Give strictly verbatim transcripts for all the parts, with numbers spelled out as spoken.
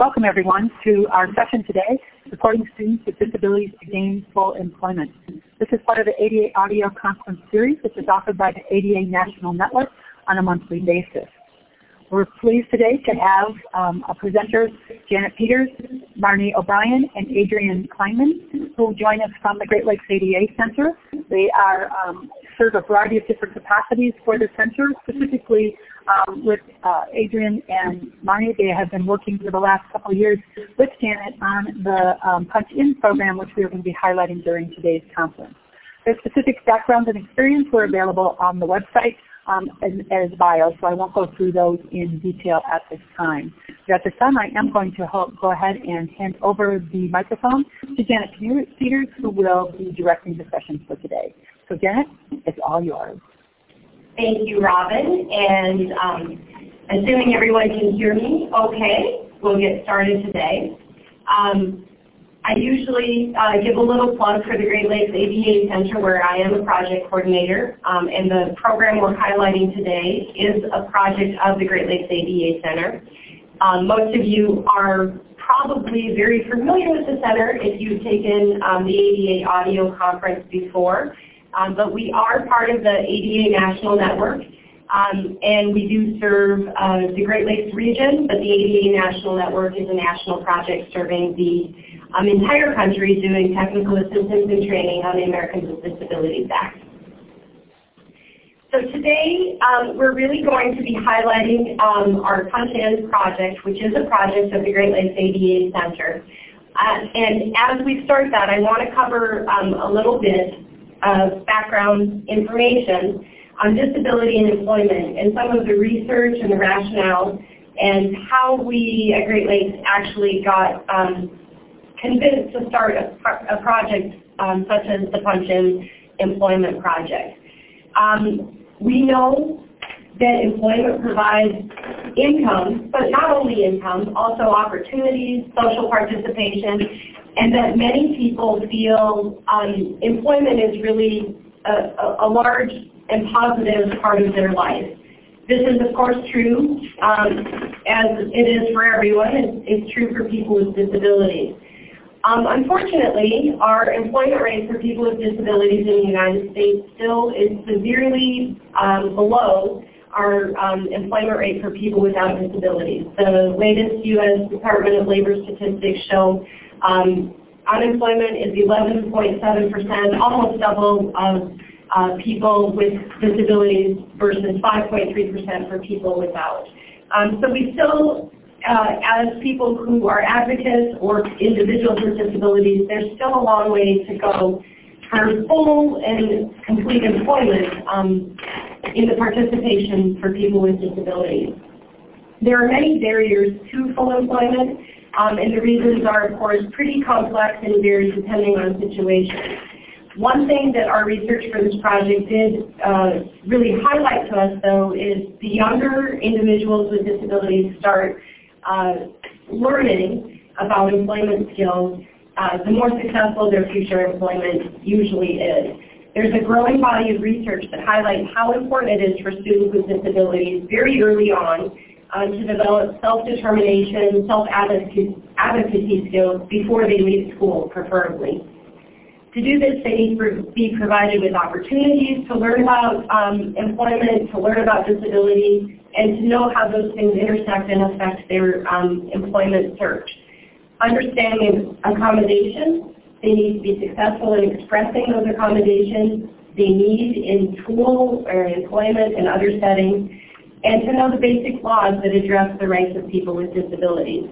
Welcome everyone to our session today, Supporting Students with Disabilities to Gain Full Employment. This is part of the A D A audio conference series, which is offered by the A D A National Network on a monthly basis. We're pleased today to have um, our presenters, Janet Peters, Marnie O'Brien, and Adrienne Kleinman, who will join us from the Great Lakes A D A Center. They are um, serve a variety of different capacities for the center, specifically um, with uh, Adrienne and Marnie. They have been working for the last couple of years with Janet on the um, Punch-In program, which we are going to be highlighting during today's conference. Their specific backgrounds and experience were available on the website um, as, as bios, so I won't go through those in detail at this time. But at this time, I am going to help go ahead and hand over the microphone to Janet Peters, who will be directing the session for today. So Janet, it's all yours. Thank you, Robin. And um, assuming everyone can hear me okay, we'll get started today. Um, I usually uh, give a little plug for the Great Lakes A D A Center, where I am a project coordinator. Um, and the program we're highlighting today is a project of the Great Lakes A D A Center. Um, most of you are probably very familiar with the center if you've taken um, the A D A audio conference before. Um, but we are part of the A D A National Network, um, and we do serve uh, the Great Lakes region, but the A D A National Network is a national project serving the um, entire country, doing technical assistance and training on the Americans with Disabilities Act. So today um, we're really going to be highlighting um, our Punch-In project, which is a project of the Great Lakes A D A Center. Uh, and as we start that, I want to cover um, a little bit of background information on disability and employment and some of the research and the rationale and how we at Great Lakes actually got um, convinced to start a, a project um, such as the Punch-In Employment Project. Um, we know that employment provides income, but not only income, also opportunities, social participation, and that many people feel um, employment is really a, a, a large and positive part of their life. This is, of course, true, um, as it is for everyone. It's, it's true for people with disabilities. Um, unfortunately, our employment rate for people with disabilities in the United States still is severely um, below our um, employment rate for people without disabilities. The latest U S Department of Labor statistics show um, unemployment is eleven point seven percent, almost double of uh, people with disabilities versus five point three percent for people without. Um, so we still, uh, as people who are advocates or individuals with disabilities, there's still a long way to go for full and complete employment um, in the participation for people with disabilities. There are many barriers to full employment, um, and the reasons are, of course, pretty complex and vary depending on situation. One thing that our research for this project did uh, really highlight to us, though, is the younger individuals with disabilities start uh, learning about employment skills, uh, the more successful their future employment usually is. There's a growing body of research that highlights how important it is for students with disabilities very early on um, to develop self-determination, self-advocacy advocacy skills before they leave school, preferably. To do this, they need to be provided with opportunities to learn about um, employment, to learn about disability, and to know how those things intersect and affect their um, employment search. Understanding accommodations, they need to be successful in expressing those accommodations they need in school or employment and other settings, and to know the basic laws that address the rights of people with disabilities.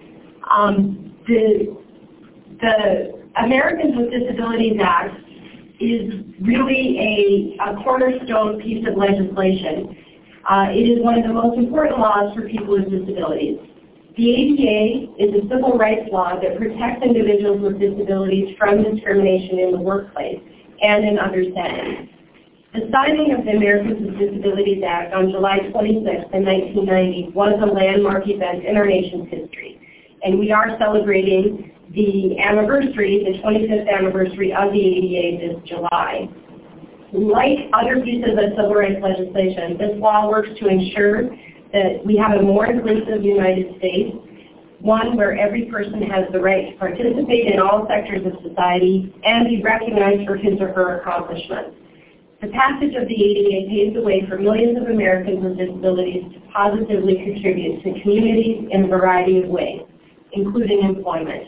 Um, the, the Americans with Disabilities Act is really a, a cornerstone piece of legislation. Uh, it is one of the most important laws for people with disabilities. The A D A is a civil rights law that protects individuals with disabilities from discrimination in the workplace and in other settings. The signing of the Americans with Disabilities Act on July twenty-sixth in nineteen ninety was a landmark event in our nation's history, and we are celebrating the anniversary, the twenty-fifth anniversary of the A D A this July. Like other pieces of civil rights legislation, this law works to ensure that we have a more inclusive United States, one where every person has the right to participate in all sectors of society and be recognized for his or her accomplishments. The passage of the A D A paves the way for millions of Americans with disabilities to positively contribute to communities in a variety of ways, including employment.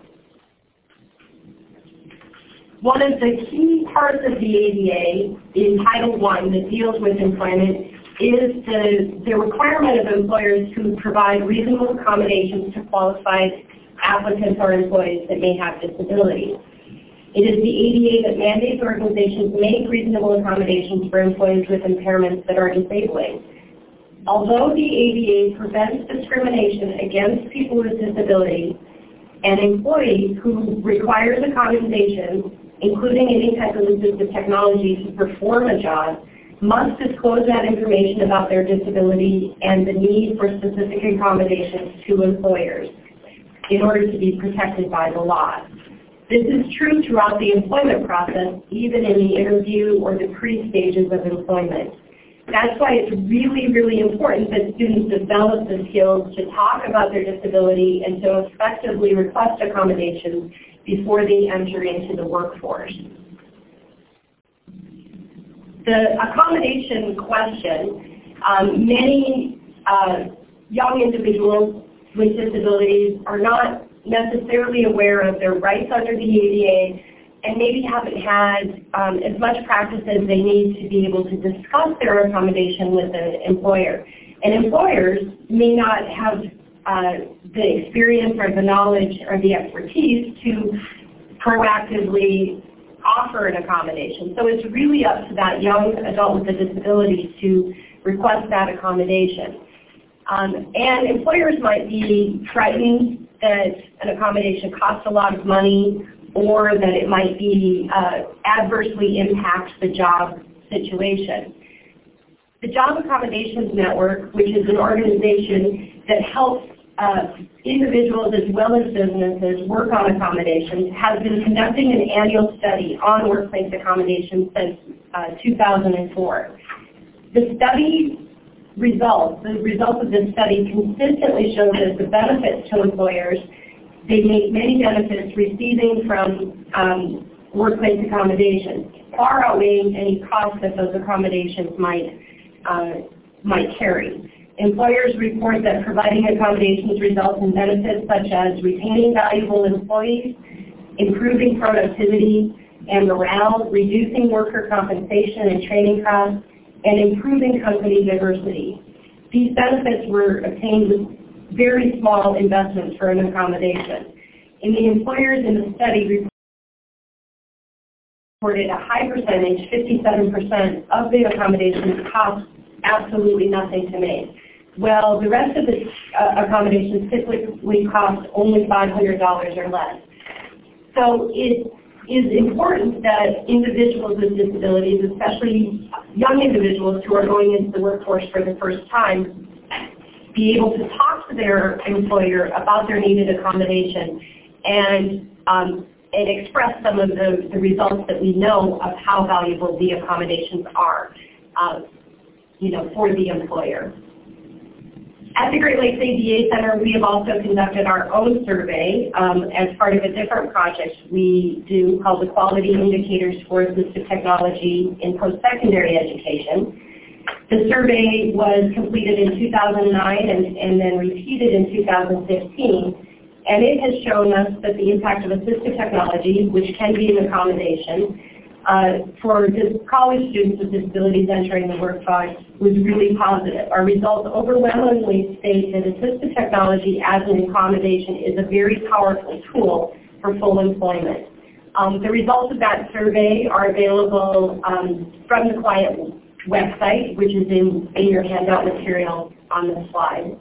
One of the key parts of the A D A in Title one that deals with employment is the, the requirement of employers to provide reasonable accommodations to qualified applicants or employees that may have disabilities. It is the A D A that mandates organizations make reasonable accommodations for employees with impairments that are disabling. Although the A D A prevents discrimination against people with disabilities, an employee who requires accommodations, including any type of assistive technology to perform a job, must disclose that information about their disability and the need for specific accommodations to employers in order to be protected by the law. This is true throughout the employment process, even in the interview or the pre-stages of employment. That's why it's really, really important that students develop the skills to talk about their disability and to effectively request accommodations before they enter into the workforce. The accommodation question, um, many uh, young individuals with disabilities are not necessarily aware of their rights under the A D A and maybe haven't had um, as much practice as they need to be able to discuss their accommodation with an employer. And employers may not have uh, the experience or the knowledge or the expertise to proactively offer an accommodation. So it's really up to that young adult with a disability to request that accommodation. Um, and employers might be frightened that an accommodation costs a lot of money or that it might be uh, adversely impact the job situation. The Job Accommodations Network, which is an organization that helps uh, individuals as well as businesses work on accommodations, has been conducting an annual study on workplace accommodations since uh, two thousand four. The study results, the results of this study consistently show that the benefits to employers, they make many benefits receiving from um, workplace accommodations, far outweighing any costs that those accommodations might, uh, might carry. Employers report that providing accommodations results in benefits such as retaining valuable employees, improving productivity and morale, reducing worker compensation and training costs, and improving company diversity. These benefits were obtained with very small investments for an accommodation. And the employers in the study reported a high percentage, fifty-seven percent of the accommodations cost absolutely nothing to make. Well, the rest of the uh, accommodations typically cost only five hundred dollars or less. So it is important that individuals with disabilities, especially young individuals who are going into the workforce for the first time, be able to talk to their employer about their needed accommodation and, um, and express some of the, the results that we know of how valuable the accommodations are, uh, you know, for the employer. At the Great Lakes A D A Center, we have also conducted our own survey um, as part of a different project we do called the Quality Indicators for Assistive Technology in Post-Secondary Education. The survey was completed in two thousand nine and, and then repeated in two thousand fifteen, and it has shown us that the impact of assistive technology, which can be an accommodation, Uh, for college students with disabilities entering the workforce was really positive. Our results overwhelmingly state that assistive technology as an accommodation is a very powerful tool for full employment. Um, the results of that survey are available um, from the client website, which is in, in your handout material on the slide.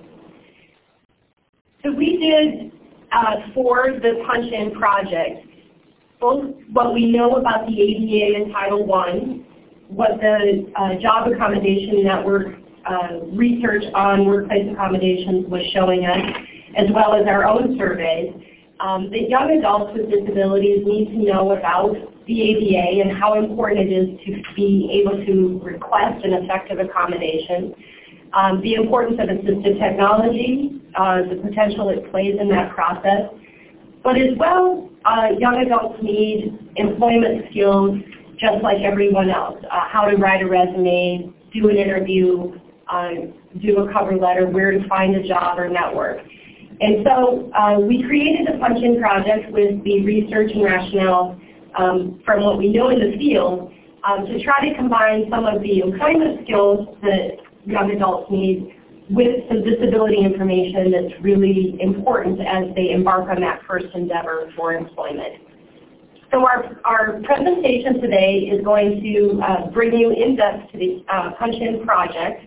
So we did, uh, for the Punch-In project, both what we know about the A D A and Title one, what the uh, Job Accommodation Network uh, research on workplace accommodations was showing us, as well as our own surveys, um, that young adults with disabilities need to know about the A D A and how important it is to be able to request an effective accommodation. um, the importance of assistive technology, uh, the potential it plays in that process. But as well, uh, young adults need employment skills just like everyone else. Uh, how to write a resume, do an interview, uh, do a cover letter, where to find a job or network. And so uh, we created the Punch-In Project with the research and rationale um, from what we know in the field um, to try to combine some of the employment skills that young adults need with some disability information that's really important as they embark on that first endeavor for employment. So our, our presentation today is going to uh, bring you in depth to the uh, Punch-In Project.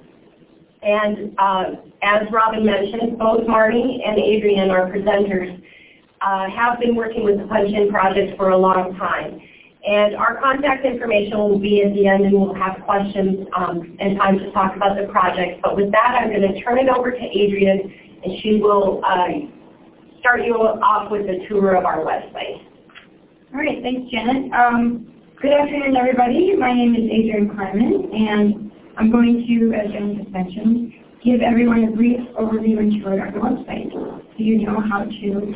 And uh, as Robin mentioned, both Marnie and Adrian, our presenters, uh, have been working with the Punch-In Project for a long time. And our contact information will be at the end, and we'll have questions um, and time to talk about the project. But with that, I'm going to turn it over to Adrian, and she will uh, start you off with a tour of our website. All right, thanks, Janet. Um, good afternoon, everybody. My name is Adrian Kleiman, and I'm going to, as Janet just mentioned, give everyone a brief overview and tour of the website so you know how to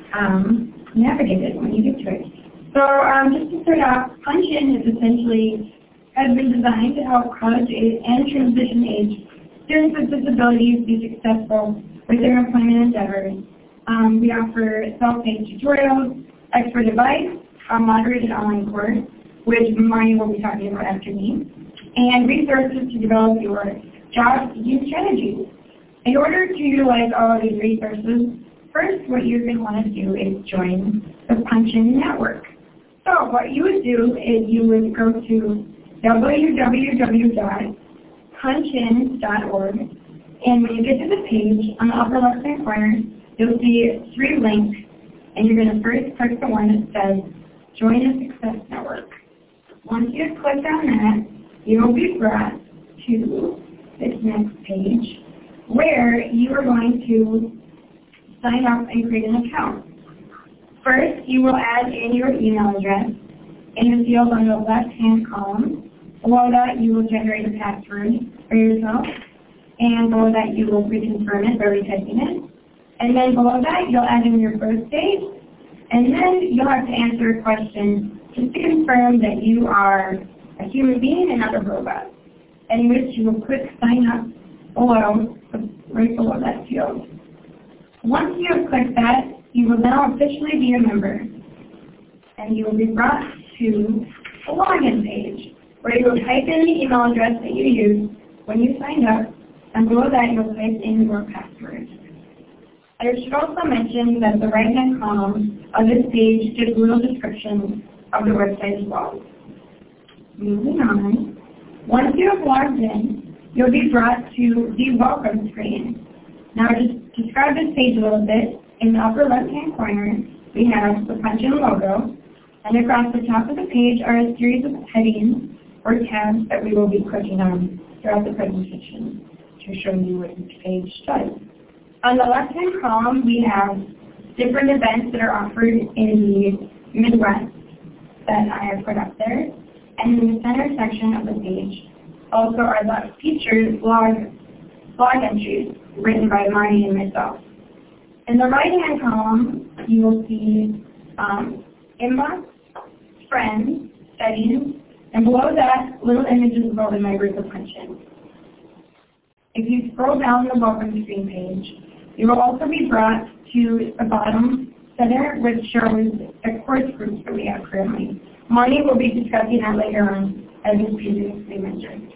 um, navigate it when you get to it. So um, just to start off, Punch-In is essentially has been designed to help college age and transition age students with disabilities be successful with their employment endeavors. Um, we offer self-paced tutorials, expert advice, a moderated online course, which Marnie will be talking about after me, and resources to develop your job seeking strategies. In order to utilize all of these resources, first what you're going to want to do is join the Punch-In network. So what you would do is you would go to w w w dot punch in dot org, and when you get to the page, on the upper left-hand corner, you'll see three links, and you're going to first click the one that says Join a Success Network. Once you've clicked on that, you will be brought to this next page where you are going to sign up and create an account. First, you will add in your email address in the field on the left-hand column. Below that, you will generate a password for yourself, and below that, you will reconfirm it by retyping it. And then below that, you'll add in your birth date, and then you'll have to answer a question just to confirm that you are a human being and not a robot, in which you will click Sign Up below, right below that field. Once you have clicked that, you will now officially be a member, and you will be brought to a login page where you will type in the email address that you used when you signed up, and below that you will type in your password. I should also mention that the right-hand column of this page gives a little description of the website as well. Moving on, once you have logged in, you'll be brought to the welcome screen. Now, just describe this page a little bit. In the upper left-hand corner, we have the Punch-In logo, and across the top of the page are a series of headings or tabs that we will be clicking on throughout the presentation to show you what each page does. On the left-hand column, we have different events that are offered in the Midwest that I have put up there. And in the center section of the page also are the featured blog, blog entries written by Marnie and myself. In the right-hand column, you will see um, inbox, friends, settings, and below that, little images of all of my group of Punch-In. If you scroll down the welcome screen page, you will also be brought to the bottom center, which shows the course groups that we have currently. Marnie will be discussing that later on, as was previously mentioned.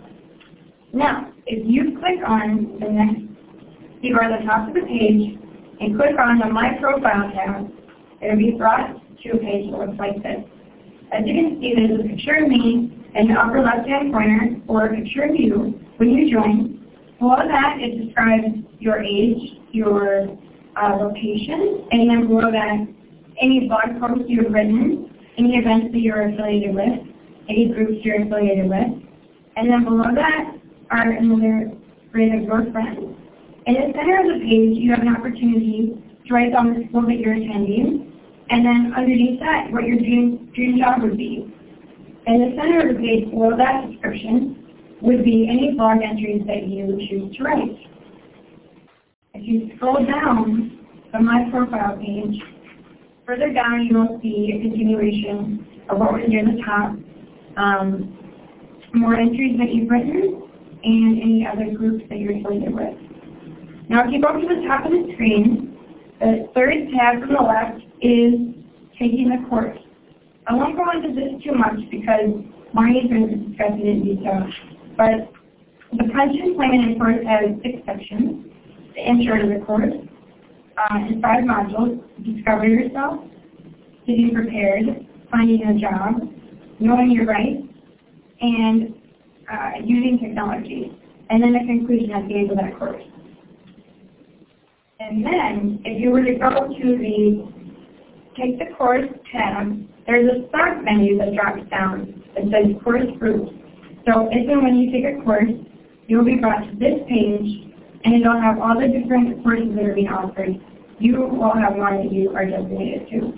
Now, if you click on the next, you go to the top of the page, and click on the My Profile tab, it will be brought to a page that looks like this. As you can see, there's a picture of me in the upper left-hand corner, or a picture of you when you join. Below that, it describes your age, your uh, location, and then below that, any blog posts you've written, any events that you're affiliated with, any groups you're affiliated with. And then below that are another grid of your friends. In the center of the page, you have an opportunity to write down the school that you're attending, and then underneath that, what your dream, dream job would be. In the center of the page, below that description, would be any blog entries that you choose to write. If you scroll down the My Profile page, further down you will see a continuation of what was near the top, um, more entries that you've written, and any other groups that you're affiliated with. Now if you go to the top of the screen, the third tab from the left is taking the course. I won't go into this too much because Marnie's going to discuss it in detail, but the Punch Employment course has six sections: the intro to the course, uh, and five modules: discover yourself, getting prepared, finding a job, knowing your rights, and uh, using technology, and then a conclusion at the end of that course. And then, if you were to go to the Take the Course tab, there's a start menu that drops down that says Course Groups. So if and when you take a course, you'll be brought to this page, and it'll have all the different courses that are being offered. You will have one that you are designated to.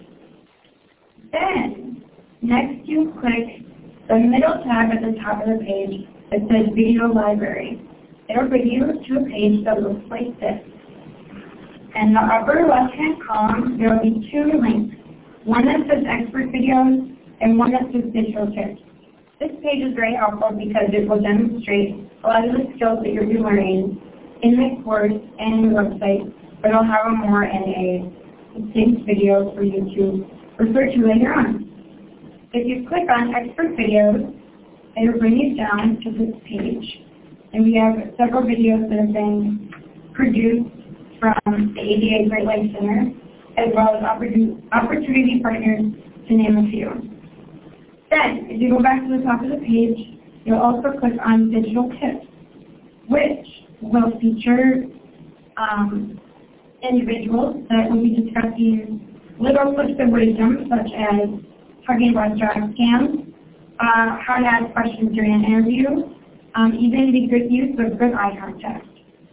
Then, next you click the middle tab at the top of the page that says Video Library. It'll bring you to a page that looks like this. In the upper left-hand column, there will be two links, one that says Expert Videos and one that says Digital Tips. This page is very helpful because it will demonstrate a lot of the skills that you'll be learning in the course and in the website, but it'll have them more in a distinct video for you to refer to later on. If you click on Expert Videos, it will bring you down to this page. And we have several videos that have been produced from the A D A Great Lakes Center, as well as opportunity partners, to name a few. Then, if you go back to the top of the page, you'll also click on Digital Tips, which will feature um, individuals that will be discussing little clips of wisdom, such as talking about job scams, uh, how to ask questions during an interview, um, even the good use of good eye contact.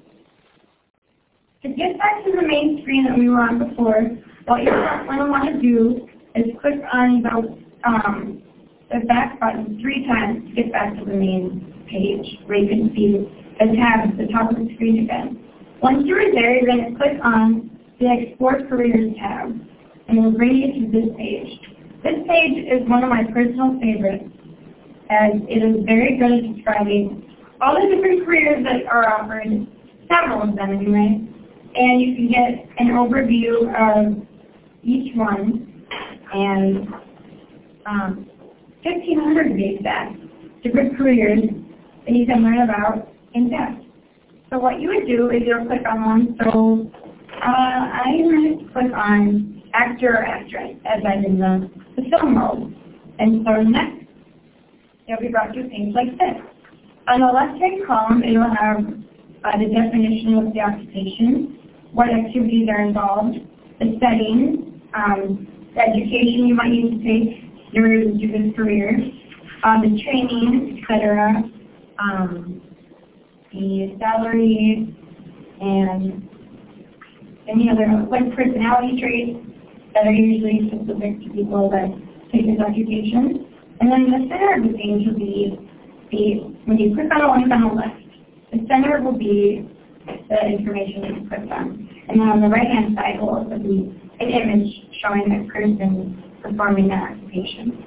To get back to the main screen that we were on before, what you're going to want to do is click on the, um, the back button three times to get back to the main page, where you can see the tab at the top of the screen again. Once you're there, you're going to click on the Explore Careers tab, and it will bring you to this page. This page is one of my personal favorites, as it is very good at describing all the different careers that are offered, several of them anyway, and you can get an overview of each one, and um, fifteen hundred to be exact, different careers that you can learn about in depth. So what you would do is you'll click on one. So uh, I'm going to click on actor or actress, as I'm in the, the film mode. And so next, you'll be brought to a page like this. On the left-hand column, it will have uh, the definition of the occupation, what activities are involved, the settings, um, the education you might need to take in order to do this career, uh, the training, et cetera, um, the salary, and any other like personality traits that are usually specific to people that take this occupation. And then the center of the page will be the, when you click on the link on the left, the center will be the information that you clicked on. And then on the right-hand side will also be an image showing the person performing that occupation.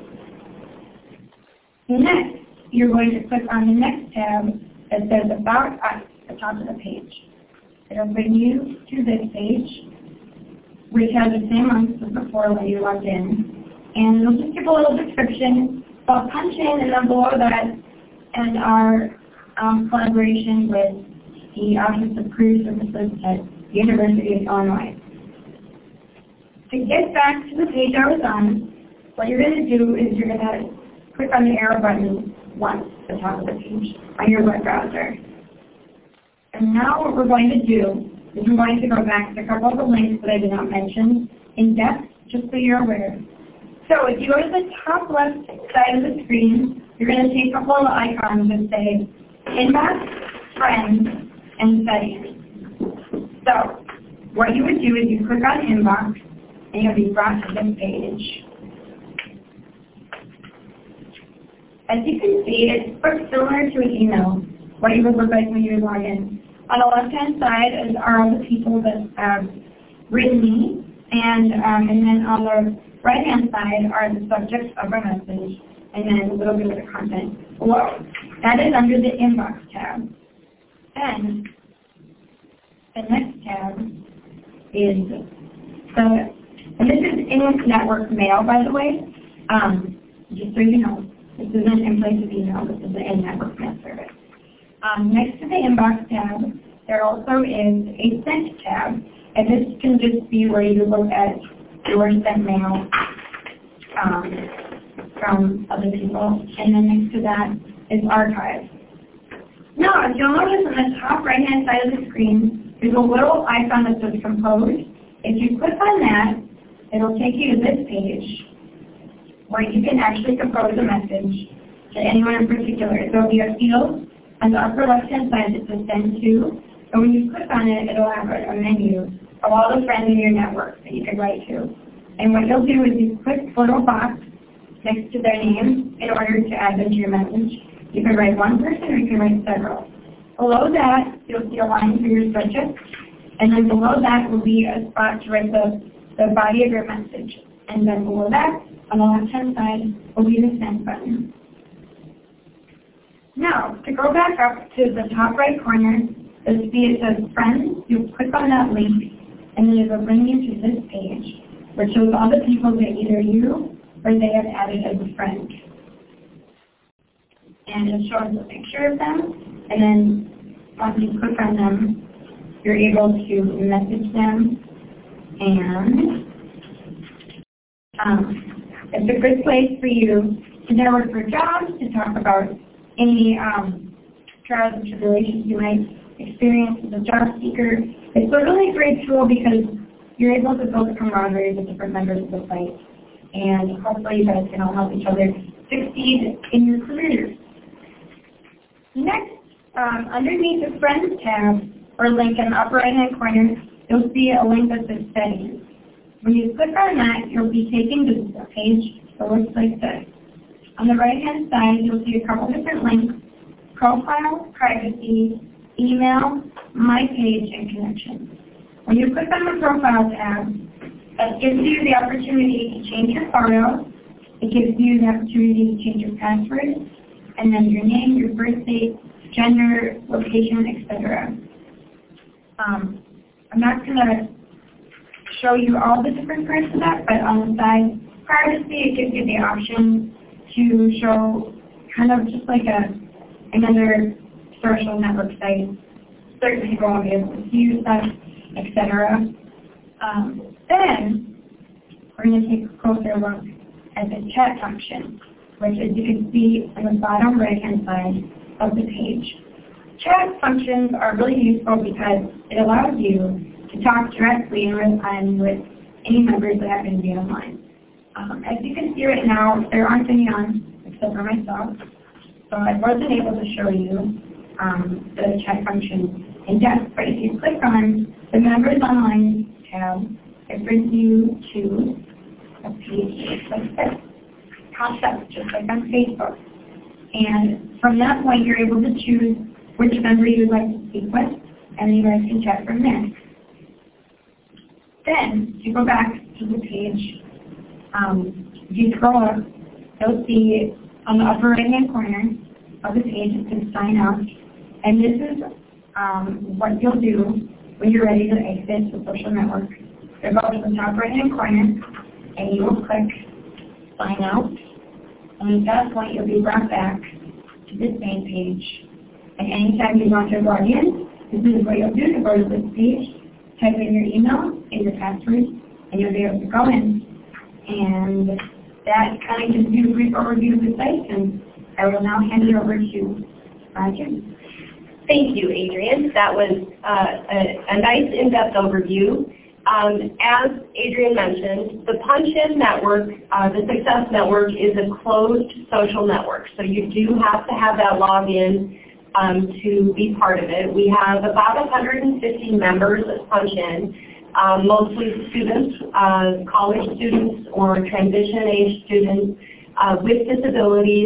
Next, you're going to click on the next tab that says About Us at the top of the page. It'll bring you to this page, which has the same links as before when you logged in. And it'll just give a little description. I'll punch in, and then below that, and our um, collaboration with the Office of Career Services at the University of Illinois. To get back to the page I was on, what you're going to do is you're going to click on the arrow button once at the top of the page on your web browser. And now what we're going to do is we're going to go back to a couple of the links that I did not mention in depth, just so you're aware. So if you go to the top left side of the screen, you're going to see a couple of icons that say Inbox, Friends, and Settings. So what you would do is you click on Inbox, and you'll be brought to this page. As you can see, it's sort of similar to an email, what it would look like when you log in. On the left-hand side is are all the people that have written me, and, um, and then on the right-hand side are the subjects of our message, and then a little bit of the content below. That is under the Inbox tab. Then, the next tab is the, and this is in network mail, by the way, um, just so you know. This isn't in place of email, this is the in-network mail service. Um, next to the Inbox tab, there also is a Sent tab, and this can just be where you look at your sent mail um, from other people. And then next to that is Archive. Now, if you'll notice on the top right-hand side of the screen, there's a little icon that says Compose. If you click on that, it'll take you to this page where you can actually compose a message to anyone in particular. So there'll be a field on the upper left-hand side that says Send To, and when you click on it, it'll have a menu of all the friends in your network that you can write to. And what you'll do is you click the little box next to their name in order to add them to your message. You can write one person or you can write several. Below that, you'll see a line for your subject, and then below that will be a spot to write the, the body of your message. And then below that, on the left-hand side, will be the Send button. Now, to go back up to the top right corner, you'll see it says Friends. You click on that link, and then it will bring you to this page, which shows all the people that either you or they have added as a friend. And it shows a picture of them, and then once you click on them, you're able to message them, and um, it's a good place for you to network for jobs, to talk about any um, trials and tribulations you might experience as a job seeker. It's a really great tool because you're able to build camaraderie with different members of the site, and hopefully you guys can all help each other succeed in your careers. Next, um, underneath the Friends tab or link in the upper right-hand corner, you'll see a link that says Settings. When you click on that, you'll be taken to a page that looks like this. On the right-hand side, you'll see a couple different links: Profile, Privacy, Email, My Page, and Connections. When you click on the Profile tab, it gives you the opportunity to change your photo. It gives you the opportunity to change your password, and then your name, your birth date, gender, location, et cetera. Um, I'm not going to show you all the different parts of that, but on the side, Privacy, it gives you the option to show kind of just like a another social network site. Certain people won't be able to use that, et cetera. Um, then we're going to take a closer look at the chat function, which, as you can see on the bottom right-hand side of the page. Chat functions are really useful because it allows you to talk directly in real time with any members that happen to be online. Um, as you can see right now, there aren't any on except for myself, so I wasn't able to show you um, the chat function in depth, but if you click on the Members Online tab, it brings you to a page like this. Pops up just like on Facebook. And from that point, you're able to choose which member you'd like to speak with, and you guys can chat from there. Then, if you go back to the page, um, if you scroll up, you'll see on the upper right-hand corner of the page it says Sign Out. And this is um, what you'll do when you're ready to exit the social network. You'll go to the top right-hand corner, and you will click Sign Out. And at that point, you'll be brought back to this main page. And anytime you want to log in, this is what you'll do to go to this page. Type in your email and your password, and you'll be able to go in. And that kind of gives you a brief overview of the site, and I will now hand it over to uh, Jim. Thank you, Adrienne. That was uh, a, a nice in-depth overview. Um, as Adrienne mentioned, the Punch-In network, uh, the Success Network, is a closed social network. So you do have to have that login um, to be part of it. We have about one hundred fifty members at Punch-In, um, mostly students, uh, college students or transition-age students uh, with disabilities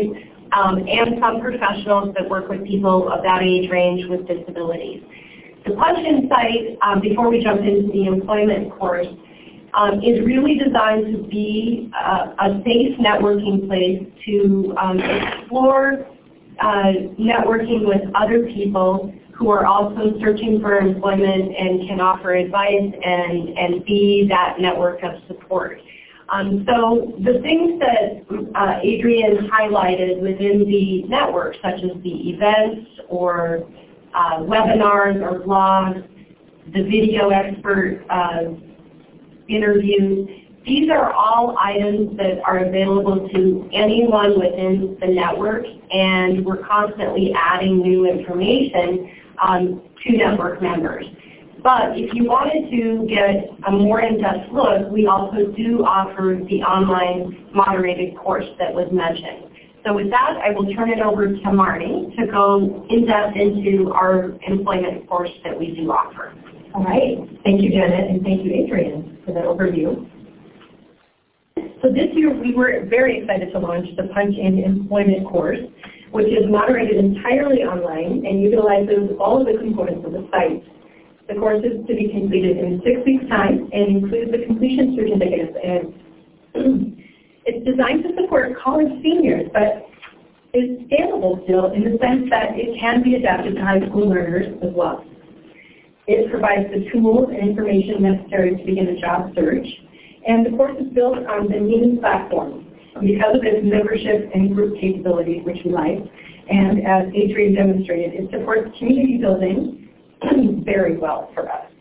um, and some professionals that work with people of that age range with disabilities. The Punch-In site, um, before we jump into the employment course, um, is really designed to be uh, a safe networking place to um, explore uh, networking with other people who are also searching for employment and can offer advice and, and be that network of support. Um, so the things that uh, Adrian highlighted within the network, such as the events or uh, webinars or blogs, the video expert uh, interviews, these are all items that are available to anyone within the network, and we're constantly adding new information um, to network members. But if you wanted to get a more in-depth look, we also do offer the online moderated course that was mentioned. So with that, I will turn it over to Marnie to go in-depth into our employment course that we do offer. All right. Thank you, Janet, and thank you, Adrian, for that overview. So this year, we were very excited to launch the Punch-In employment course, which is moderated entirely online and utilizes all of the components of the site. The course is to be completed in six weeks' time and includes the completion certificates. And it's designed to support college seniors, but is scalable still in the sense that it can be adapted to high school learners as well. It provides the tools and information necessary to begin a job search. And the course is built on the Meeting platform because of its membership and group capabilities, which we like. And as Adrian demonstrated, it supports community building very well for us.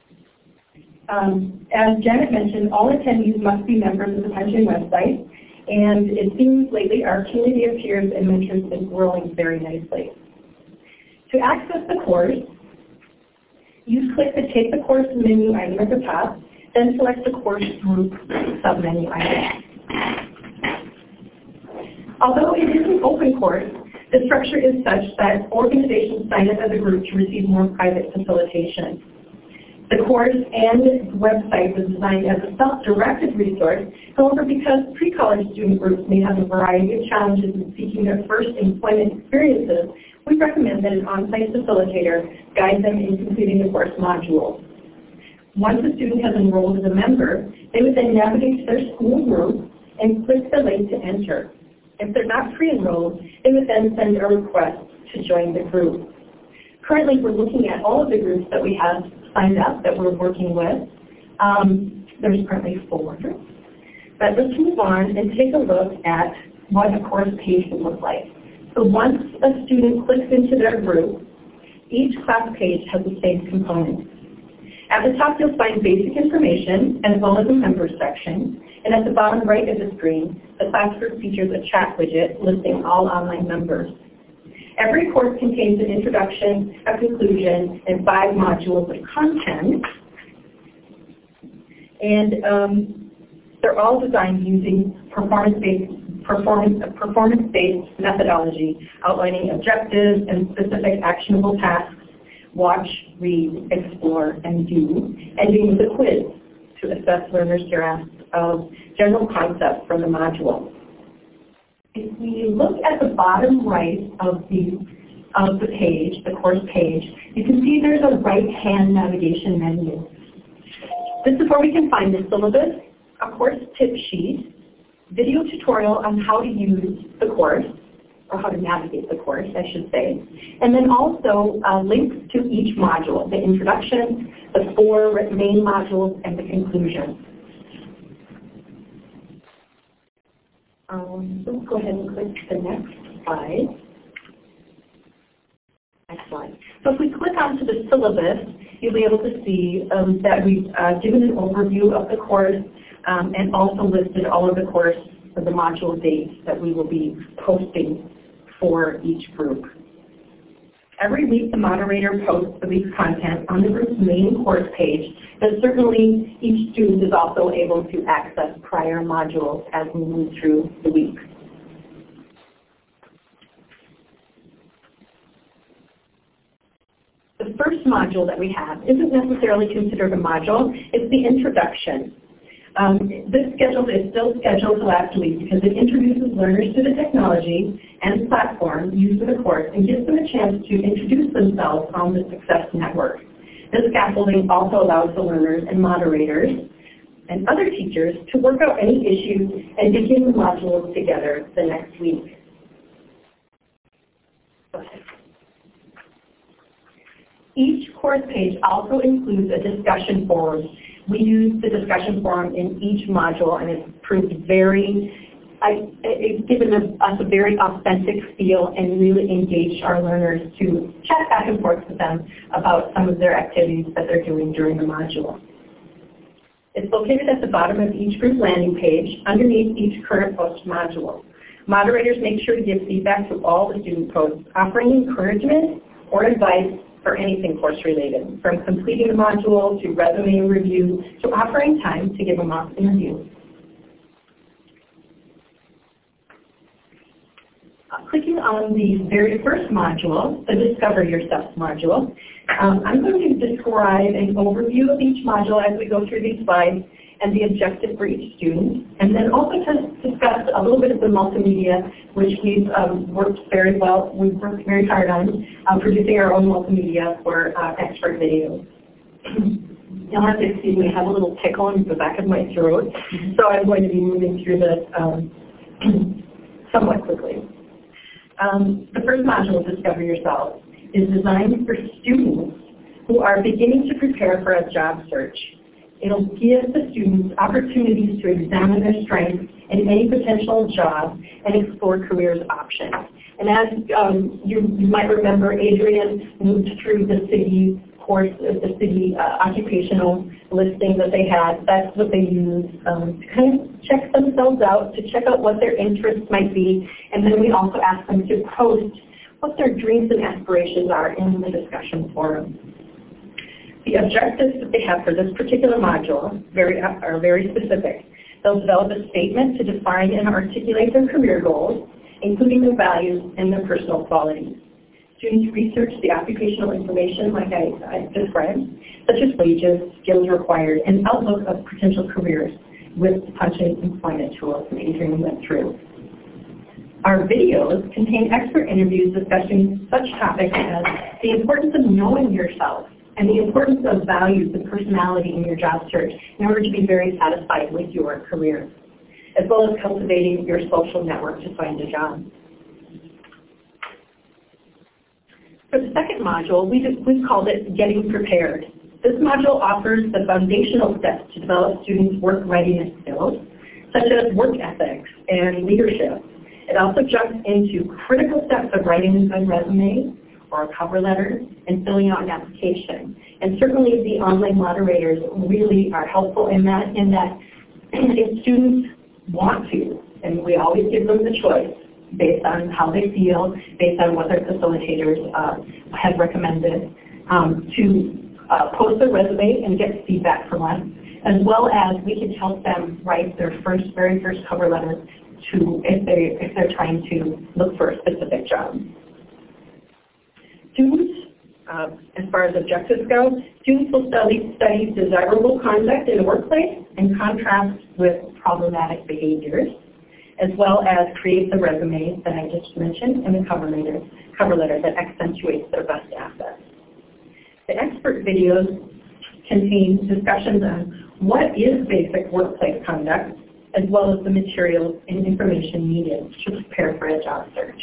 Um, as Janet mentioned, all attendees must be members of the Punch-In website. And it seems lately our community of peers and mentors is growing very nicely. To access the course, you click the Take the Course menu item at the top, then select the course group submenu item. Although it is an open course, the structure is such that organizations sign up as a group to receive more private facilitation. The course and website was designed as a self-directed resource. However, because pre-college student groups may have a variety of challenges in seeking their first employment experiences, we recommend that an on-site facilitator guide them in completing the course modules. Once a student has enrolled as a member, they would then navigate to their school group and click the link to enter. If they're not pre-enrolled, they would then send a request to join the group. Currently, we're looking at all of the groups that we have signed up that we're working with. Um, there's currently four. But let's move on and take a look at what a course page would look like. So once a student clicks into their group, each class page has the same components. At the top, you'll find basic information as well as a members section. And at the bottom right of the screen, the class group features a chat widget listing all online members. Every course contains an introduction, a conclusion, and five modules of content. And um, they're all designed using performance-based performance, performance-based methodology, outlining objectives and specific actionable tasks. Watch, read, explore, and do, ending with a quiz to assess learners' grasp of general concepts from the module. If we look at the bottom right of the, of the page, the course page, you can see there's a right-hand navigation menu. This is where we can find the syllabus, a course tip sheet, video tutorial on how to use the course, or how to navigate the course, I should say. And then also uh, links to each module, the introduction, the four main modules, and the conclusion. Um, so let's go ahead and click to the next slide. Next slide. So if we click onto the syllabus, you'll be able to see um, that we've uh, given an overview of the course um, and also listed all of the course for the module dates that we will be posting for each group. Every week, the moderator posts the week's content on the group's main course page, but certainly each student is also able to access prior modules as we move through the week. The first module that we have isn't necessarily considered a module, it's the introduction. Um, this schedule is still scheduled to last a week because it introduces learners to the technology and platform used in the course and gives them a chance to introduce themselves on the Success Network. This scaffolding also allows the learners and moderators and other teachers to work out any issues and begin the modules together the next week. Each course page also includes a discussion forum. We use the discussion forum in each module, and it's proved very, I, it's given us a very authentic feel and really engaged our learners to chat back and forth with them about some of their activities that they're doing during the module. It's located at the bottom of each group landing page underneath each current post module. Moderators make sure to give feedback to all the student posts, offering encouragement or advice for anything course related, from completing the module to resume review to offering time to give a mock interview. Uh, clicking on the very first module, the Discover Yourself module, um, I'm going to describe an overview of each module as we go through these slides and the objective for each student, and then also to discuss a little bit of the multimedia, which we've um, worked very well, we've worked very hard on um, producing our own multimedia for uh, expert videos. You'll have to excuse me, I have a little tickle in the back of my throat, so I'm going to be moving through this um, somewhat quickly. Um, the first module, Discover Yourself, is designed for students who are beginning to prepare for a job search. It'll give the students opportunities to examine their strengths in any potential job and explore careers options. And as um, you, you might remember, Adrian moved through the city course, the city uh, occupational listing that they had. That's what they use um, to kind of check themselves out, to check out what their interests might be. And then we also ask them to post what their dreams and aspirations are in the discussion forum. The objectives that they have for this particular module very, are very specific. They'll develop a statement to define and articulate their career goals, including their values and their personal qualities. Students research the occupational information like I, I described, such as wages, skills required, and outlook of potential careers with punching employment tools that Adrian went through. Our videos contain expert interviews discussing such topics as the importance of knowing yourself and the importance of values and personality in your job search in order to be very satisfied with your career, as well as cultivating your social network to find a job. For the second module, we just, we've called it Getting Prepared. This module offers the foundational steps to develop students' work readiness skills, such as work ethics and leadership. It also jumps into critical steps of writing a resume or a cover letter and filling out an application. And certainly the online moderators really are helpful in that, in that if students want to, and we always give them the choice based on how they feel, based on what their facilitators uh, have recommended, um, to uh, post their resume and get feedback from us, as well as we can help them write their first, very first cover letter to if they if they're trying to look for a specific job. Students, uh, as far as objectives go, students will study, study desirable conduct in the workplace in contrast with problematic behaviors, as well as create the resume that I just mentioned and the cover letter, cover letter that accentuates their best assets. The expert videos contain discussions on what is basic workplace conduct, as well as the materials and information needed to prepare for a job search.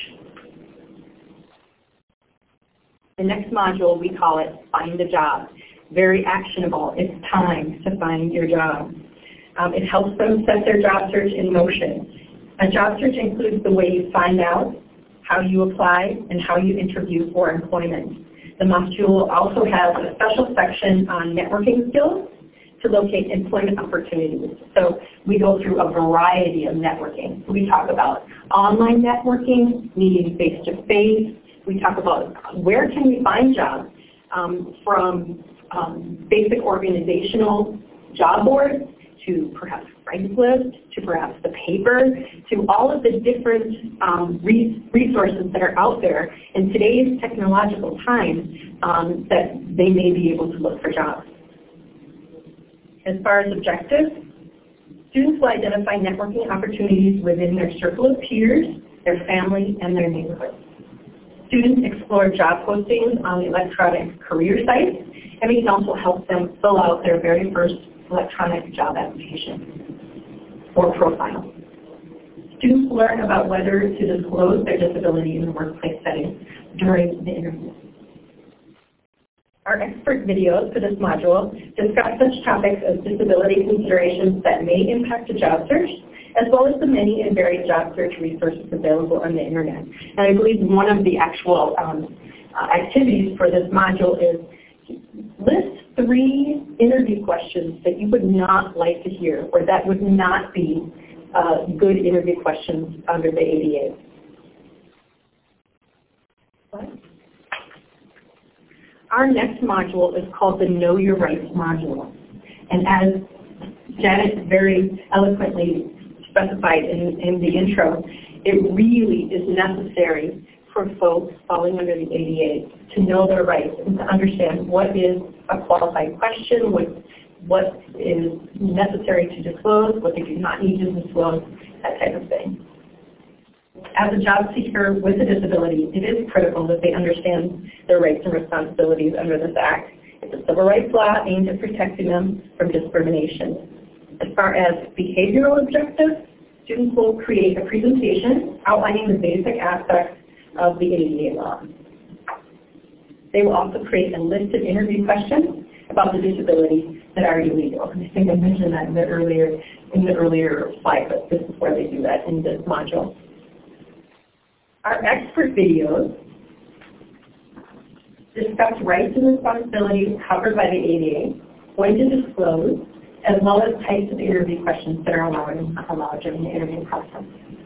The next module, we call it Find a Job. Very actionable. It's time to find your job. Um, it helps them set their job search in motion. A job search includes the way you find out, how you apply, and how you interview for employment. The module also has a special section on networking skills to locate employment opportunities. So we go through a variety of networking. We talk about online networking, meeting face-to-face. We talk about where can we find jobs, um, from um, basic organizational job boards to perhaps Craigslist, to perhaps the paper, to all of the different um, resources that are out there in today's technological time um, that they may be able to look for jobs. As far as objectives, Students will identify networking opportunities within their circle of peers, their family, and their neighborhood. Students explore job postings on the electronic career sites, and we can also help them fill out their very first electronic job application or profile. Students learn about whether to disclose their disability in the workplace setting during the interview. Our expert videos for this module discuss such topics as disability considerations that may impact a job search, as well as the many and varied job search resources available on the internet. And I believe one of the actual um, uh, activities for this module is list three interview questions that you would not like to hear, or that would not be uh, good interview questions under the A D A. What? Our next module is called the Know Your Rights module. And as Janet very eloquently specified in, in the intro, it really is necessary for folks falling under the A D A to know their rights and to understand what is a qualified question, what, what is necessary to disclose, what they do not need to disclose, that type of thing. As a job seeker with a disability, it is critical that they understand their rights and responsibilities under this Act. It's a civil rights law aimed at protecting them from discrimination. As far as behavioral objectives, students will create a presentation outlining the basic aspects of the A D A law. They will also create a list of interview questions about the disability that are illegal. And I think I mentioned that in the earlier in the earlier slide, but this is where they do that in this module. Our expert videos discuss rights and responsibilities covered by the A D A, when to disclose, as well as types of interview questions that are allowed and not allowed during the interview process.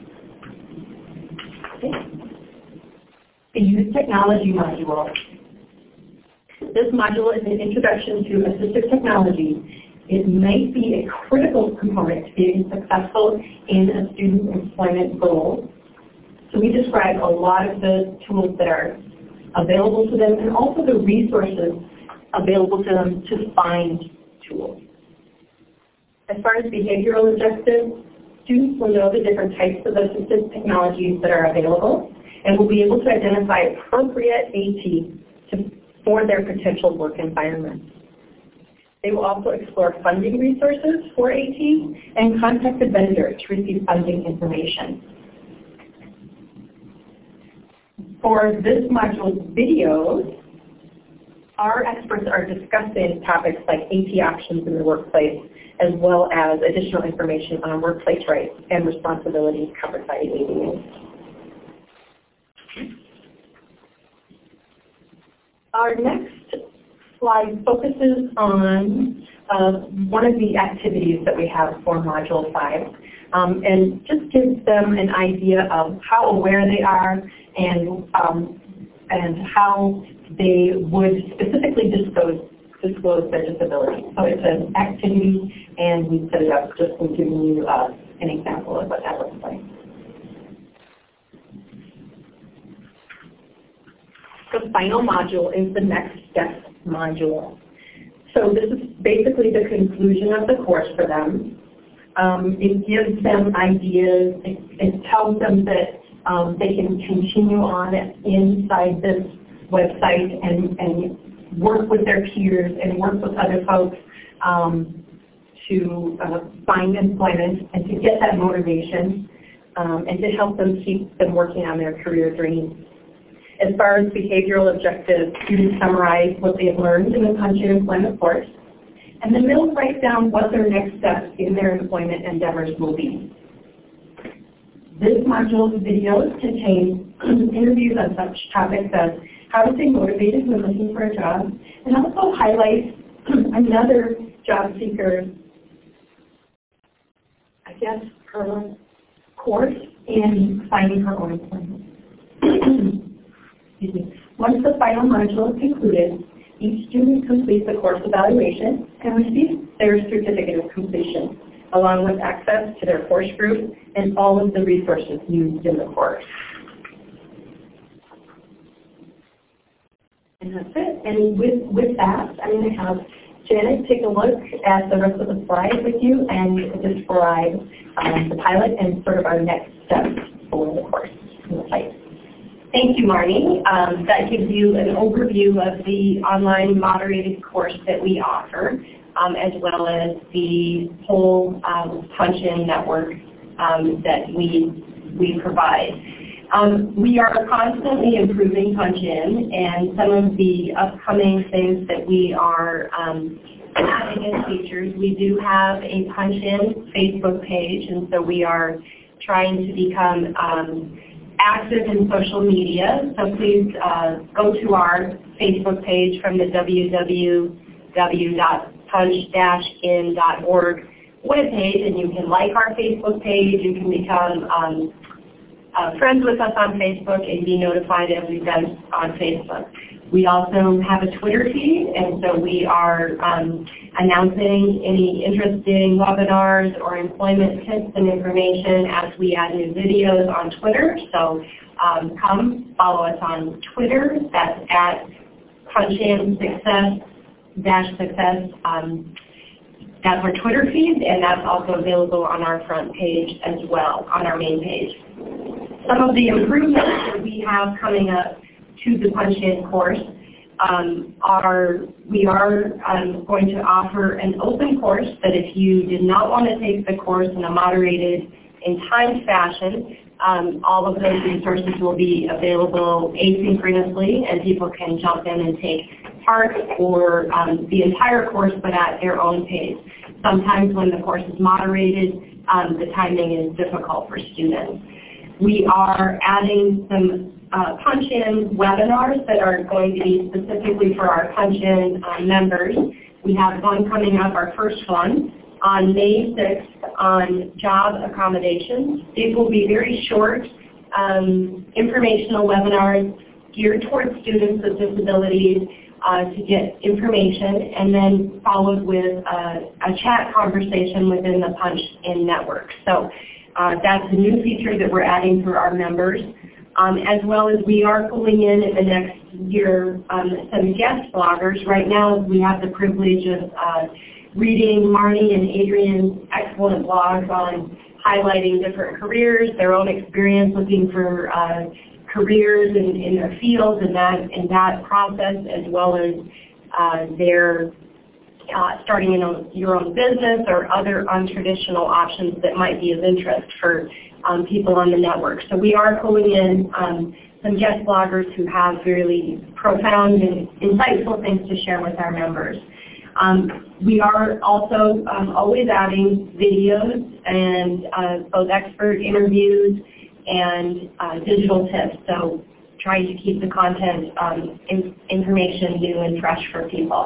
Okay. The Youth Technology module. This module is an introduction to assistive technology. It might be a critical component to being successful in a student's employment goal. So we describe a lot of the tools that are available to them and also the resources available to them to find tools. As far as behavioral objectives, students will know the different types of assistive technologies that are available and will be able to identify appropriate A T to, for their potential work environment. They will also explore funding resources for A T and contact a vendor to receive funding information. For this module's videos, our experts are discussing topics like A T options in the workplace, as well as additional information on workplace rights and responsibilities covered by the A D A. Our next slide focuses on uh, one of the activities that we have for Module five, um, and just gives them an idea of how aware they are and, um, and how they would specifically disclose, disclose their disability. So it's an activity, and we set it up just in giving you uh, an example of what that looks like. The final module is the next steps module. So this is basically the conclusion of the course for them. Um, it gives them ideas. It, it tells them that um, they can continue on inside this website and, and work with their peers and work with other folks um, to uh, find employment and to get that motivation um, and to help them keep them working on their career dreams. As far as behavioral objectives, students summarize what they have learned in the Punch In Employment course, and then they'll write down what their next steps in their employment endeavors will be. This module's videos contain interviews on such topics as how to stay motivated when looking for a job, and also highlights another job seeker's, I guess, her course in finding her own employment. Excuse me. Once the final module is concluded, each student completes the course evaluation and receives their certificate of completion, along with access to their course group and all of the resources used in the course. And that's it. And with, with that, I'm going to have Janet take a look at the rest of the slides with you and describe um, the pilot and sort of our next steps for the course in the site. Thank you, Marnie. Um, that gives you an overview of the online moderated course that we offer, um, as well as the whole um, Punch-In network um, that we, we provide. Um, we are constantly improving Punch-In, and some of the upcoming things that we are um, adding as features, we do have a Punch-In Facebook page, and so we are trying to become um, active in social media. So please uh, go to our Facebook page from the w w w dot punch dash in dot org webpage, and you can like our Facebook page. You can become um, Uh, friends with us on Facebook and be notified of events on Facebook. We also have a Twitter feed, and so we are um, announcing any interesting webinars or employment tips and information as we add new videos on Twitter. So um, come follow us on Twitter. That's at Punch-In Success dash Success. Um, that's our Twitter feed, and that's also available on our front page as well, on our main page. Some of the improvements that we have coming up to the Punch-In course um, are, we are um, going to offer an open course that if you did not want to take the course in a moderated and timed fashion, um, all of those resources will be available asynchronously, and people can jump in and take part or um, the entire course but at their own pace. Sometimes when the course is moderated, um, the timing is difficult for students. We are adding some uh, Punch-In webinars that are going to be specifically for our Punch-In uh, members. We have one coming up, our first one, on May sixth on job accommodations. These will be very short um, informational webinars geared towards students with disabilities uh, to get information, and then followed with uh, a chat conversation within the Punch-In network. So. Uh, that's a new feature that we're adding for our members, um, as well as we are pulling in in the next year um, some guest bloggers. Right now we have the privilege of uh, reading Marnie and Adrian's excellent blogs on highlighting different careers, their own experience looking for uh, careers in, in their fields and that, in that process, as well as uh, their Uh, starting in a, your own business or other untraditional options that might be of interest for um, people on the network. So we are pulling in um, some guest bloggers who have really profound and insightful things to share with our members. Um, we are also um, always adding videos and uh, both expert interviews and uh, digital tips. So trying to keep the content um, in, information new and fresh for people.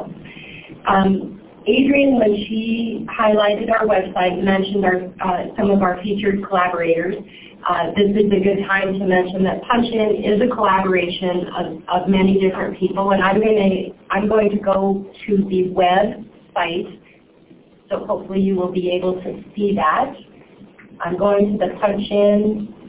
Um, Adrian, when she highlighted our website, mentioned our, uh, some of our featured collaborators. Uh, this is a good time to mention that Punch-In is a collaboration of, of many different people, and I'm going to I'm going to go to the website, so hopefully you will be able to see that. I'm going to the Punch-In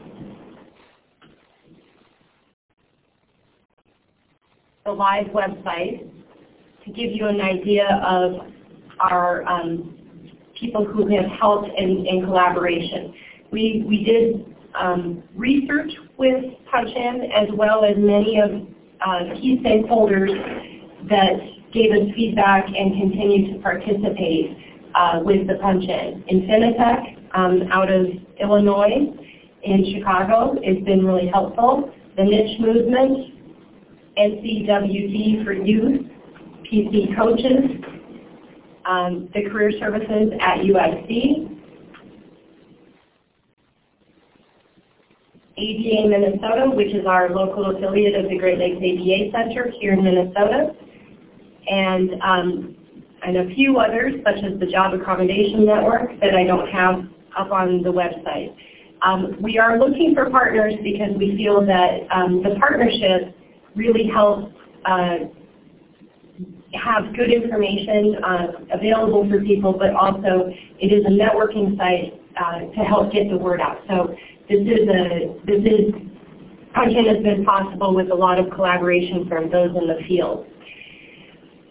the live website to give you an idea of our um, people who have helped in, in collaboration. We, we did um, research with Punch-In as well as many of uh, key stakeholders that gave us feedback and continue to participate uh, with the Punch-In. Infinitec um, out of Illinois in Chicago has been really helpful. The Niche Movement, N C W D for Youth, P C Coaches, um, the Career Services at U S C, A D A Minnesota, which is our local affiliate of the Great Lakes A D A Center here in Minnesota, and, um, and a few others, such as the Job Accommodation Network that I don't have up on the website. Um, we are looking for partners because we feel that um, the partnership really helps uh, have good information uh, available for people, but also it is a networking site uh, to help get the word out. So this is a this is Punch-In has been possible with a lot of collaboration from those in the field.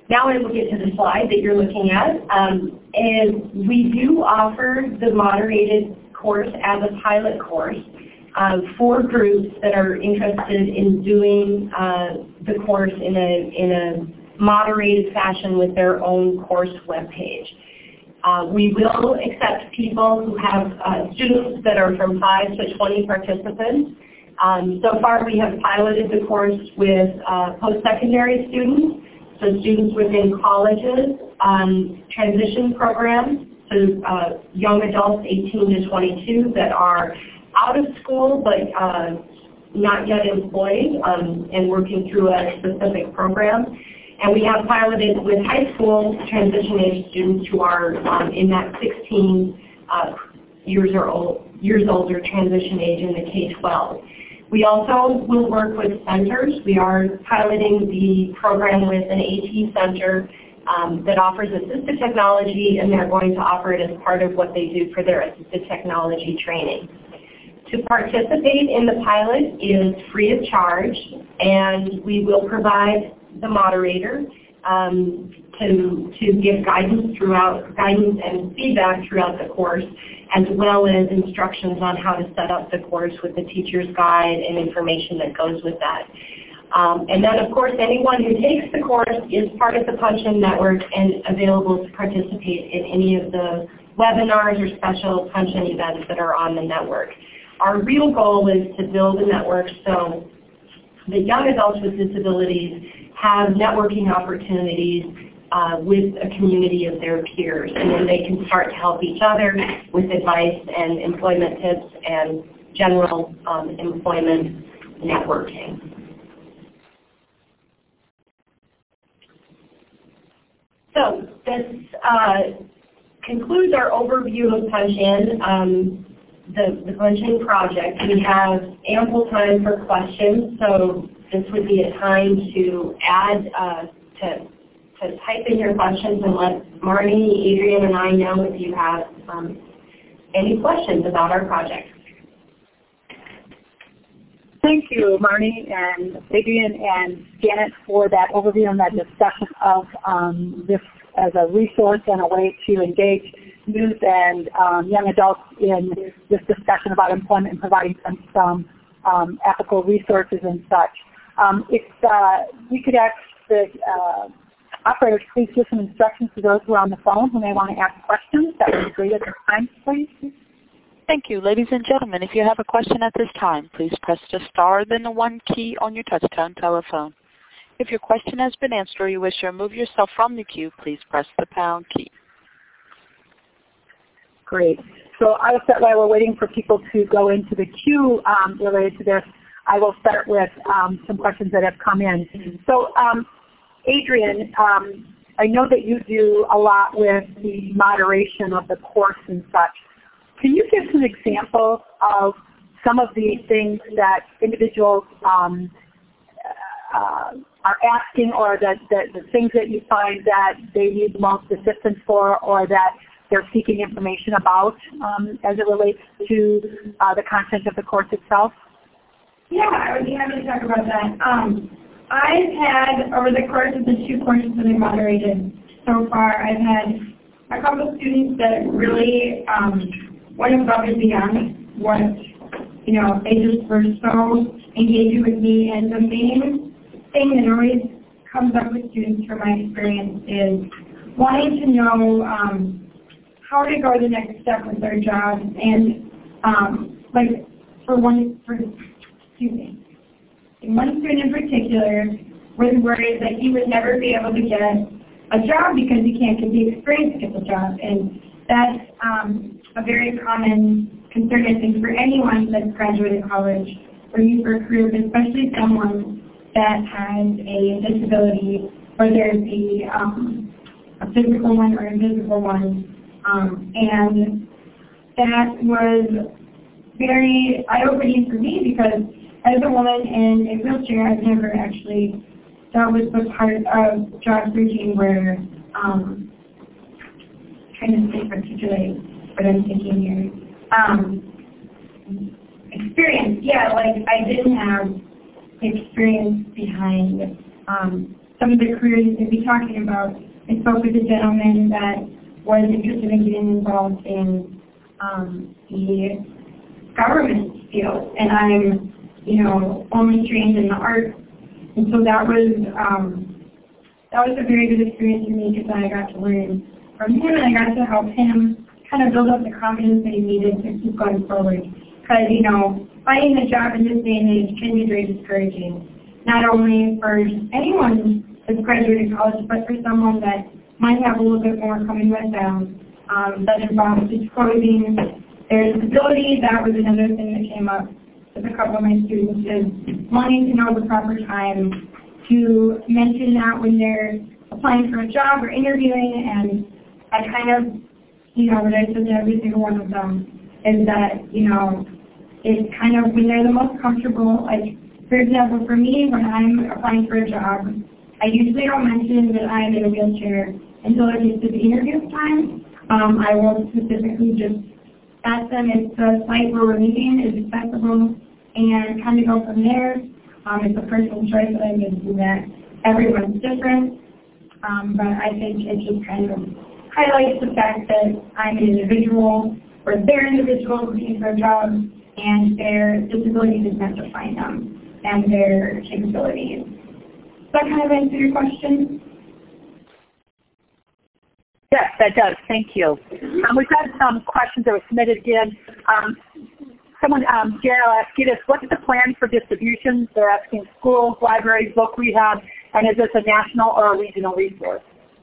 now I will get to the slide that you're looking at. Um, and we do offer the moderated course as a pilot course uh, for groups that are interested in doing uh, the course in a, in a moderated fashion with their own course webpage. Uh, we will accept people who have uh, students that are from five to twenty participants. Um, so far we have piloted the course with uh, post-secondary students, so students within colleges, um, transition programs, so uh, young adults eighteen to twenty-two that are out of school but uh, not yet employed um, and working through a specific program. And we have piloted with high school transition age students who are um, in that sixteen uh, years or old, years older transition age in the K twelve. We also will work with centers. We are piloting the program with an AT center um, that offers assistive technology, and they're going to offer it as part of what they do for their assistive technology training. To participate in the pilot is free of charge, and we will provide the moderator um, to, to give guidance throughout, guidance and feedback throughout the course, as well as instructions on how to set up the course with the teacher's guide and information that goes with that. Um, and then of course anyone who takes the course is part of the Punch-In network and available to participate in any of the webinars or special Punch-In events that are on the network. Our real goal is to build a network so the young adults with disabilities have networking opportunities uh, with a community of their peers, and then they can start to help each other with advice and employment tips and general um, employment networking. So this uh, concludes our overview of Punch-In. Um, The, the Punch-In project. We have ample time for questions, so this would be a time to add, uh, to, to type in your questions and let Marnie, Adrian, and I know if you have um, any questions about our project. Thank you, Marnie and Adrian and Janet, for that overview and that discussion of um, this as a resource and a way to engage youth and um, young adults in this discussion about employment and providing some, some um, applicable resources and such. Um, if uh, we could ask the uh, operators please give some instructions to those who are on the phone who may want to ask questions, that would be great at this time, please. Thank you. Ladies and gentlemen, if you have a question at this time, please press the star then the one key on your touch-tone telephone. If your question has been answered or you wish to remove yourself from the queue, please press the pound key. Great. So I will start while we're waiting for people to go into the queue um, related to this. I will start with um, some questions that have come in. So um, Adrian, um, I know that you do a lot with the moderation of the course and such. Can you give some examples of some of the things that individuals um, uh, are asking, or the, the, the things that you find that they need most assistance for, or that they're seeking information about um, as it relates to uh, the content of the course itself? Yeah, I would be happy to talk about that. Um, I've had, over the course of the two courses that I moderated so far, I've had a couple of students that really um, went above and beyond what, you know, they just were so engaged with me. And the main thing that always comes up with students from my experience is wanting to know um, how to go the next step with their job. And um, like for one, for, excuse me, one student in particular was worried that he would never be able to get a job because he can't get the experience to get the job. And that's um, a very common concern, I think, for anyone that's graduated college or youth for a career, but especially someone that has a disability, whether it be um, a physical one or invisible one. Um, and that was very eye-opening for me because as a woman in a wheelchair, I've never actually, that was the part of job searching where, um, trying to think articulate what I'm thinking here. Um, experience, yeah, like I didn't have experience behind um, some of the careers that we'll be talking about. I spoke with a gentleman that was interested in getting involved in um, the government field, and I'm, you know, only trained in the arts, and so that was um, that was a very good experience for me because I got to learn from him, and I got to help him kind of build up the confidence that he needed to keep going forward. Because, you know, finding a job in this day and age can be very discouraging, not only for anyone that's graduated college, but for someone that might have a little bit more coming with them um, that involves disclosing their disability. That was another thing that came up with a couple of my students, is wanting to know the proper time to mention that when they're applying for a job or interviewing. And I kind of, you know, what I said to every single one of them is that, you know, it's kind of when they're the most comfortable. Like, for example, for me, when I'm applying for a job, I usually don't mention that I'm in a wheelchair until it gets to the interview time. Um, I will specifically just ask them if the site where we're meeting is accessible and kind of go from there. Um, it's a personal choice that I'm going to do that. Everyone's different, um, but I think it just kind of highlights the fact that I'm an individual, or they're individuals looking for a job, and their disability does not define them and their capabilities. Does that kind of answer your question? Yes, that does. Thank you. Um, we've had some questions that were submitted again. Um, someone, um, Gail asked us, what's the plan for distribution? They're asking schools, libraries, book rehab, and is this a national or a regional resource?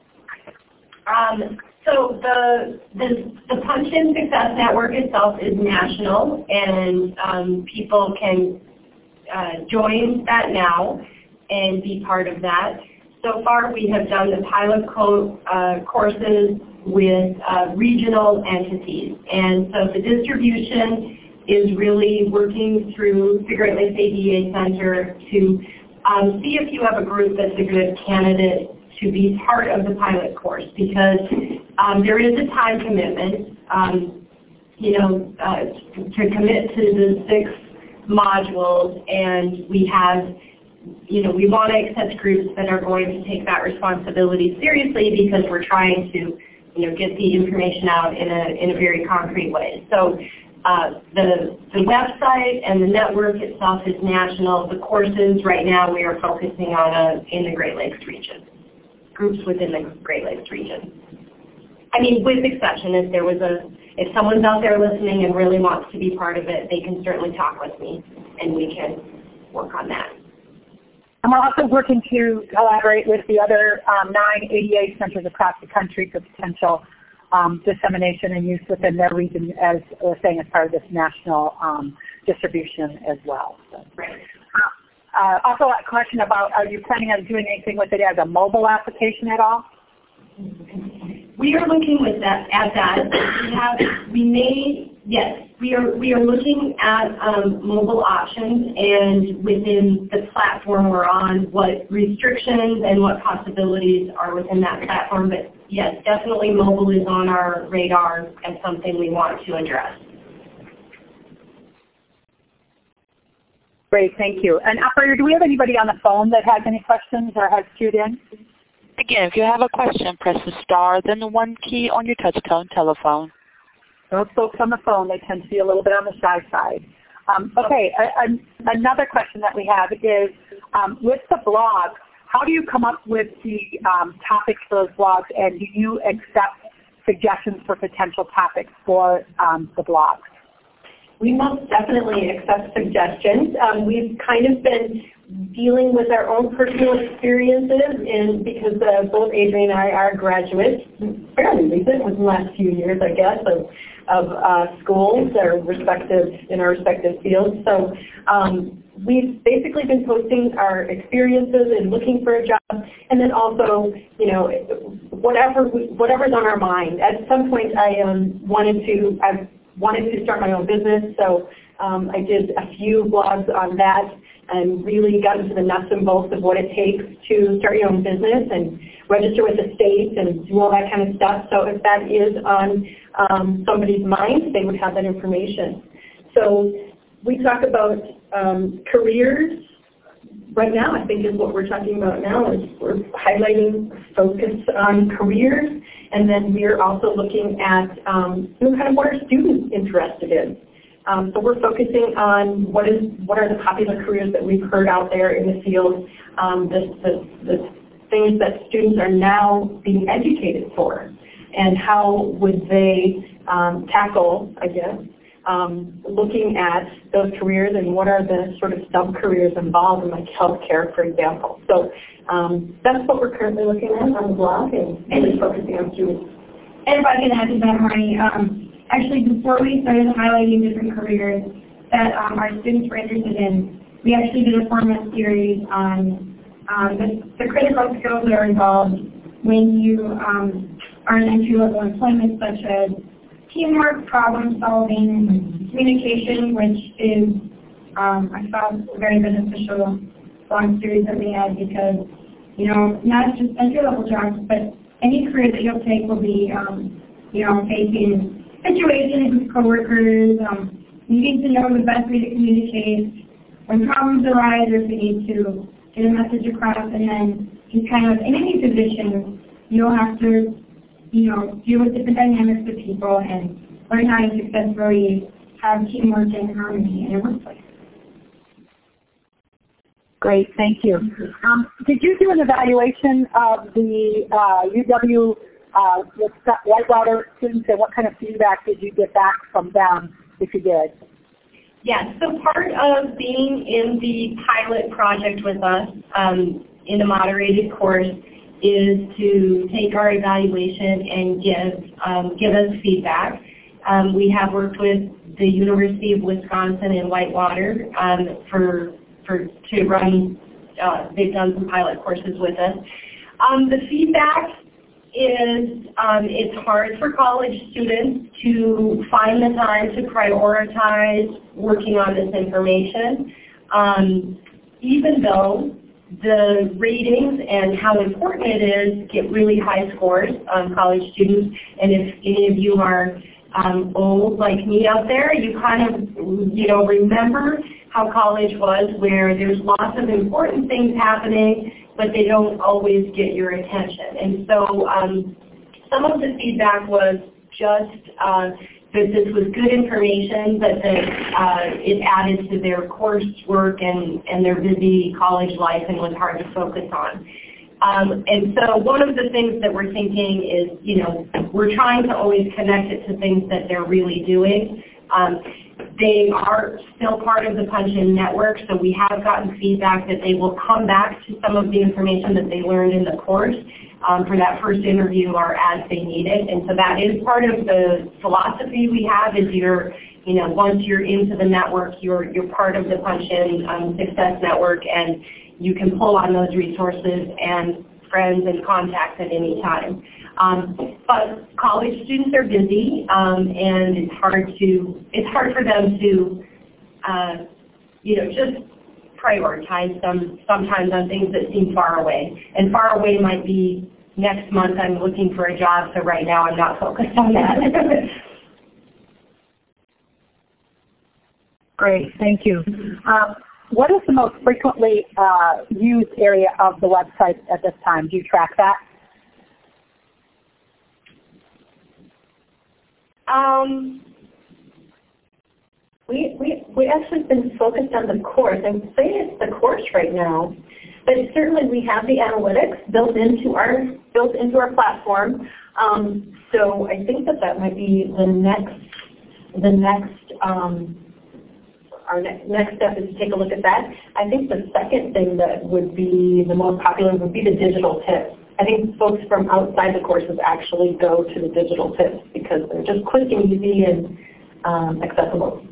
Um, so the, the, the Punch-In Success Network itself is national, and um, people can uh, join that now and be part of that. So far we have done the pilot co uh, courses with uh, regional entities, and so the distribution is really working through the Great Lakes A D A Center to um, see if you have a group that's a good candidate to be part of the pilot course, because um, there is a time commitment, um, you know, uh, to commit to the six modules, and we have, you know, we want to accept groups that are going to take that responsibility seriously, because we're trying to, you know, get the information out in a, in a very concrete way. So uh, the, the website and the network itself is national. The courses right now we are focusing on a, in the Great Lakes region. Groups within the Great Lakes region. I mean, with exception, if there was a, if someone's out there listening and really wants to be part of it, they can certainly talk with me, and we can work on that. And we're also working to collaborate with the other um, nine A D A centers across the country for potential um, dissemination and use within their region, as we're saying, as part of this national um, distribution as well. So. Right. Uh, also a question about, are you planning on doing anything with it as a mobile application at all? We are looking with that at that. We have, we may, yes, we are we are looking at um, mobile options, and within the platform we're on, what restrictions and what possibilities are within that platform. But yes, definitely mobile is on our radar and something we want to address. Great, thank you. And operator, do we have anybody on the phone that has any questions or has queued in? Again, if you have a question, press the star, then the one key on your touch-tone telephone. Those folks on the phone, they tend to be a little bit on the shy side. Um, okay, a, a, another question that we have is, um, with the blog, how do you come up with the um, topics for those blogs, and do you accept suggestions for potential topics for um, the blogs? We most definitely accept suggestions. Um, we've kind of been dealing with our own personal experiences, and because uh, both Adrienne and I are graduates, fairly recent, within the last few years, I guess, of, of uh, schools, our respective, in our respective fields. So um, we've basically been posting our experiences and looking for a job, and then also, you know, whatever we, whatever's on our mind. At some point, I um, wanted to. I've wanted to start my own business, so um, I did a few blogs on that and really got into the nuts and bolts of what it takes to start your own business and register with the state and do all that kind of stuff. So if that is on um, somebody's mind, they would have that information. So we talk about um, careers, right now, I think is what we're talking about now, is we're highlighting focus on careers, and then we're also looking at um, you know, kind of what are students interested in. Um, so we're focusing on what is what are the popular careers that we've heard out there in the field, um, the, the, the things that students are now being educated for, and how would they um, tackle, I guess, um, looking at those careers and what are the sort of sub-careers involved in like healthcare, for example. So um, that's what we're currently looking at on the blog and really focusing on students. And if I can add to that, Marnie, um, actually before we started highlighting different careers that um, our students were interested in, we actually did a format series on um, the, the critical skills that are involved when you um, are in entry-level employment, such as teamwork, problem solving, communication, which is, um, I found very beneficial long series that we had because, you know, not just entry-level jobs, but any career that you'll take will be, um, you know, facing situations with coworkers, um, needing to know the best way to communicate when problems arise or if you need to get a message across, and then just kind of in any position, you'll have to, you know, deal with different dynamics with people and learn how to successfully have teamwork and harmony in your workplace. Great, thank you. Um, did you do an evaluation of the uh, U W uh, with Whitewater students, and what kind of feedback did you get back from them, if you did? Yes, so part of being in the pilot project with us um, in a moderated course is to take our evaluation and give, um, give us feedback. Um, we have worked with the University of Wisconsin in Whitewater um, for, for, to run, uh, they've done some pilot courses with us. Um, the feedback is um, it's hard for college students to find the time to prioritize working on this information, um, even though the ratings and how important it is get really high scores on college students. And if any of you are um, old like me out there, you kind of, you know, remember how college was, where there's lots of important things happening, but they don't always get your attention. And so um, some of the feedback was just uh, that this was good information, but that uh, it added to their coursework and, and their busy college life and was hard to focus on. Um, and so one of the things that we're thinking is, you know, we're trying to always connect it to things that they're really doing. Um, They are still part of the Punch-In network, so we have gotten feedback that they will come back to some of the information that they learned in the course um, for that first interview or as they need it. And so that is part of the philosophy we have, is you're, you know, once you're into the network, you're, you're part of the Punch-In um, Success Network, and you can pull on those resources and friends and contacts at any time. Um, but college students are busy, um, and it's hard to it's hard for them to uh, you know, just prioritize some sometimes on things that seem far away. And far away might be next month I'm looking for a job, so right now I'm not focused on that. Great, thank you. Um, what is the most frequently uh, used area of the website at this time? Do you track that? Um, we, we, we actually been focused on the course. I would say it's the course right now, but certainly we have the analytics built into our, built into our platform. Um, so I think that that might be the next, the next, um, our next, next step is to take a look at that. I think the second thing that would be the most popular would be the digital tips. I think folks from outside the courses actually go to the digital tips because they're just quick and easy and um, accessible.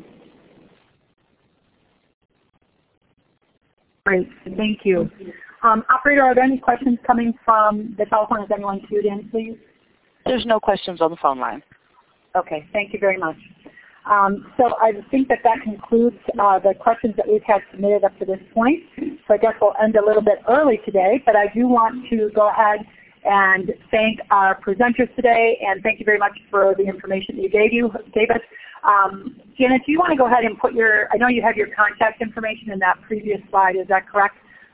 Great, thank you. Um, operator, are there any questions coming from the telephone? Has anyone queued in, please? There's no questions on the phone line. Okay, thank you very much. Um, so I think that that concludes uh, the questions that we've had submitted up to this point. So I guess we'll end a little bit early today, but I do want to go ahead and thank our presenters today, and thank you very much for the information that you gave, you, gave us. Um, Janet, do you want to go ahead and put your, I know you have your contact information in that previous slide, is that correct?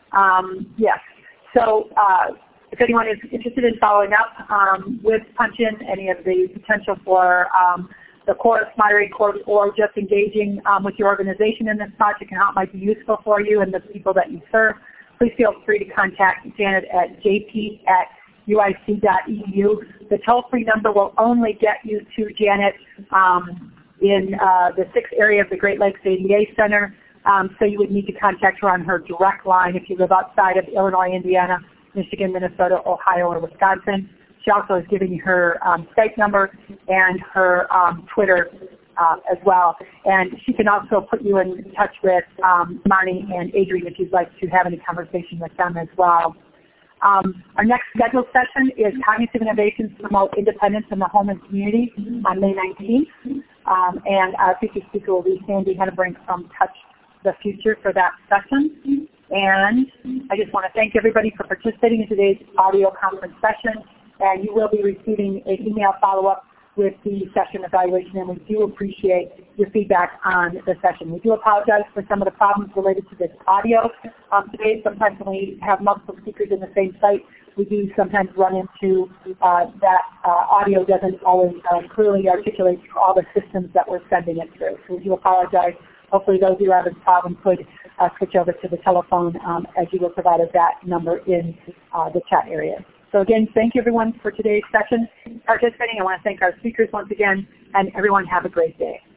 Um, yes. So uh, if anyone is interested in following up um, with Punch-In, any of the potential for um, the course, moderated course, or just engaging um, with your organization in this project and how it might be useful for you and the people that you serve, please feel free to contact Janet at j p at u i c dot e d u. The toll-free number will only get you to Janet um, in uh, the sixth area of the Great Lakes A D A Center, um, so you would need to contact her on her direct line if you live outside of Illinois, Indiana, Michigan, Minnesota, Ohio, or Wisconsin. She also is giving you her um, Skype number and her um, Twitter uh, as well. And she can also put you in touch with um, Marnie and Adrian if you'd like to have any conversation with them as well. Um, our next scheduled session is Cognitive Innovations to Promote Independence in the Home and Community on May nineteenth. Um, and our featured speaker will be Sandy Hennebrink from Touch the Future for that session. And I just want to thank everybody for participating in today's audio conference session. And you will be receiving an email follow-up with the session evaluation, and we do appreciate your feedback on the session. We do apologize for some of the problems related to this audio um, today. Sometimes when we have multiple speakers in the same site, we do sometimes run into uh, that uh, audio doesn't always uh, clearly articulate all the systems that we're sending it through. So we do apologize. Hopefully those of you who have this problem could uh, switch over to the telephone um, as you will provide us that number in uh, the chat area. So again, thank you everyone for today's session participating. I want to thank our speakers once again, and everyone have a great day.